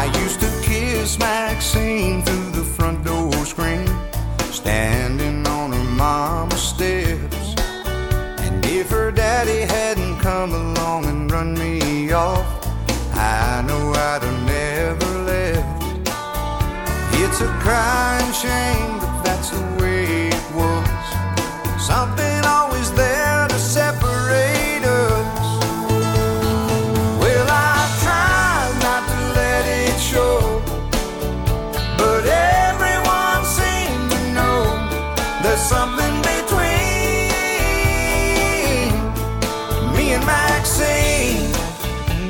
I used to kiss Maxine through the front door screen, standing on her mama's steps. And if her daddy hadn't come along and run me off, I know I'd have never left. It's a crime